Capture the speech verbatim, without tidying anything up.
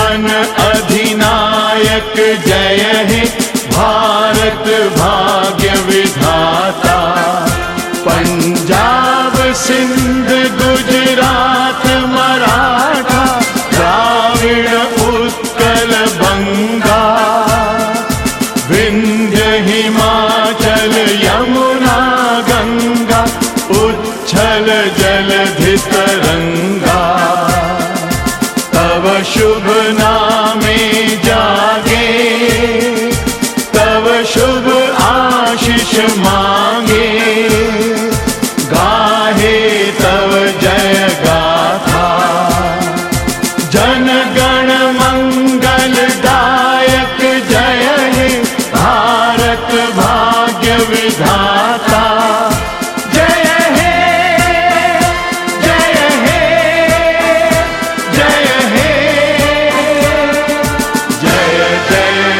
मन अधिनायक जय हे भारत भाग्य विधाता। पंजाब सिंध गुजरात मराठा द्राविड़ उत्कल बंगा, विंध्य हिमाचल यमुना गंगा उच्छल जलधि तरंगा। तव शुभ नामे जागे तव शुभ आशीष मांगे, गाहे तव जय गाथा। जन गण मंगल दायक जय हे भारत भाग्य विधाता। जय हे जय हे जय हे जय जय